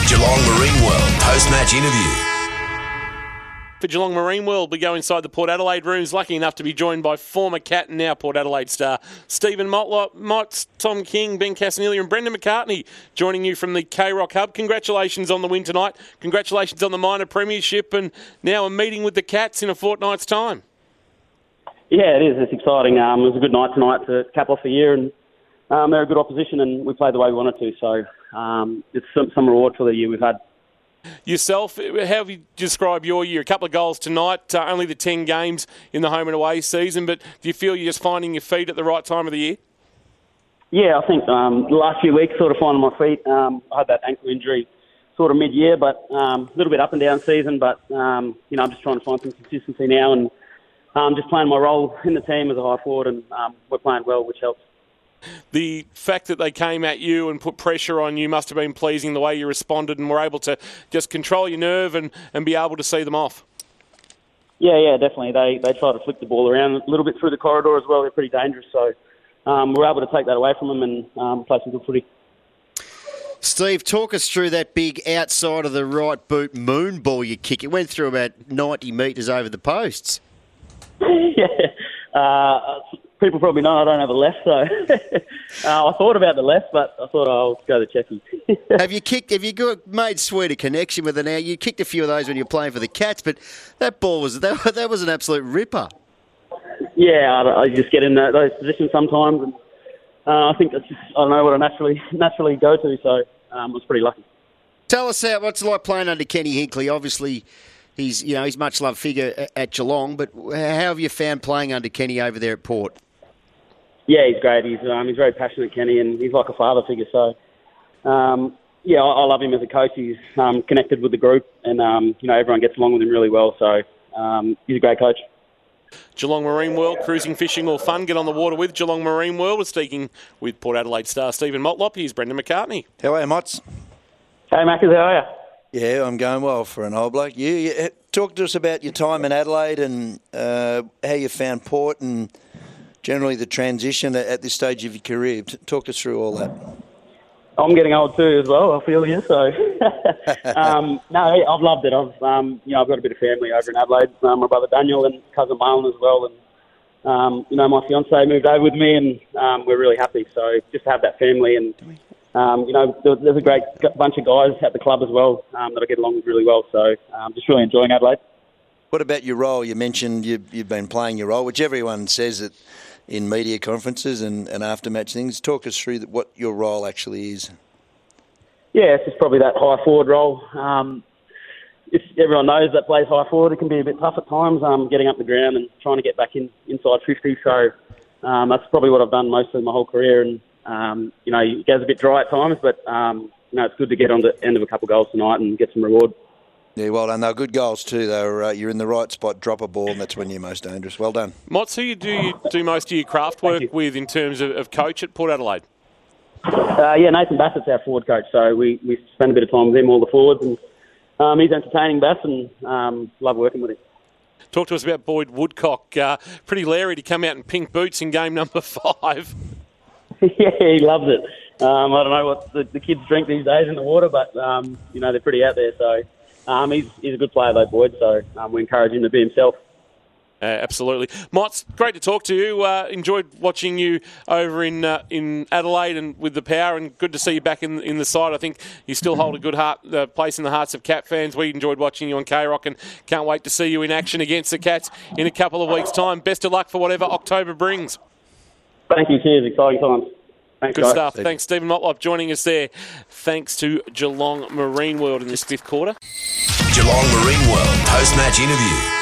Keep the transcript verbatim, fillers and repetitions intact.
Geelong Marine World post-match interview. For Geelong Marine World, we go inside the Port Adelaide rooms, lucky enough to be joined by former Cat and now Port Adelaide star Stephen Motlop, Mots, Tom King, Ben Casanilli and Brendan McCartney joining you from the K-Rock Hub. Congratulations on the win tonight. Congratulations on the minor premiership and now a meeting with the Cats in a fortnight's time. Yeah, it is. It's exciting. Um, it was a good night tonight to cap off the year, and um, they're a good opposition and we played the way we wanted to. So um, it's some, some reward for the year we've had. Yourself, how have you described your year? A couple of goals tonight, uh, only the ten games in the home and away season, but do you feel you're just finding your feet at the right time of the year? Yeah, I think um, the last few weeks sort of finding my feet. Um, I had that ankle injury sort of mid-year, but um, a little bit up and down season, but um, you know, I'm just trying to find some consistency now and um, just playing my role in the team as a high forward, and um, we're playing well, which helps. The fact that they came at you and put pressure on you must have been pleasing, the way you responded and were able to just control your nerve and, and be able to see them off. Yeah, yeah, definitely. They they try to flick the ball around a little bit through the corridor as well. They're pretty dangerous, so um, we're able to take that away from them and um, play some good footy. Steve, talk us through that big outside of the right boot moon ball you kick. It went through about ninety metres over the posts. yeah. Uh, People probably know I don't have a left, so uh, I thought about the left, but I thought oh, I'll go the checkie. have you kicked? Have you got, made sweet a connection with it now? You kicked a few of those when you were playing for the Cats, but that ball was that, that was an absolute ripper. Yeah, I, I just get in that, those positions sometimes, and uh, I think that's just, I don't know what I naturally naturally go to, so um, I was pretty lucky. Tell us how, what's it like playing under Kenny Hinkley. Obviously, he's you know he's much loved figure at, at Geelong, but how have you found playing under Kenny over there at Port? Yeah, he's great. He's um, he's very passionate, Kenny, and he's like a father figure. So, um, yeah, I, I love him as a coach. He's um, connected with the group, and um, you know everyone gets along with him really well. So, um, he's a great coach. Geelong Marine World, cruising, fishing or fun, get on the water with Geelong Marine World. We're speaking with Port Adelaide star Stephen Motlop. Here's Brendan McCartney. How are you, Mots? Hey, Maccas, how are you? Yeah, I'm going well for an old bloke. You, you talk to us about your time in Adelaide and uh, how you found Port and generally the transition at this stage of your career. Talk us through all that. I'm getting old too as well, I feel you. So, um, no, I've loved it. I've, um, you know, I've got a bit of family over in Adelaide. Um, my brother Daniel and cousin Marlon as well. And, um, you know, my fiancée moved over with me and um, we're really happy. So just to have that family and, um, you know, there, there's a great bunch of guys at the club as well um, that I get along with really well. So um, just really enjoying Adelaide. What about your role? You mentioned you've, you've been playing your role, which everyone says it in media conferences and, and after-match things. Talk us through what your role actually is. Yeah, it's just probably that high forward role. Um, if everyone knows that plays high forward, it can be a bit tough at times, um, getting up the ground and trying to get back in inside fifty. So um, that's probably what I've done most of my whole career. And, um, you know, it goes a bit dry at times, but, um, you know, it's good to get on the end of a couple of goals tonight and get some reward. Yeah, well done. They were good goals too. They were, uh, you're in the right spot, drop a ball, and that's when you're most dangerous. Well done. Mots, who you do you do most of your craft work with in terms of, of coach at Port Adelaide? Uh, yeah, Nathan Bassett's our forward coach, so we, we spend a bit of time with him, all the forwards, and um, he's entertaining, Bass, and um, love working with him. Talk to us about Boyd Woodcock. Uh, pretty leery to come out in pink boots in game number five. Yeah, he loves it. Um, I don't know what the, the kids drink these days in the water, but, um, you know, they're pretty out there, so... Um, he's, he's a good player, though, Boyd, so um, we encourage him to be himself. Uh, absolutely. Mots, great to talk to you. Uh, enjoyed watching you over in uh, in Adelaide and with the Power, and good to see you back in in the side. I think you still hold a good heart, uh, place in the hearts of Cat fans. We enjoyed watching you on K-Rock and can't wait to see you in action against the Cats in a couple of weeks' time. Best of luck for whatever October brings. Thank you. Cheers. Exciting times. Thanks, Good guys. stuff. Thanks, Stephen Motlop, joining us there. Thanks to Geelong Marine World in this fifth quarter. Geelong Marine World post-match interview.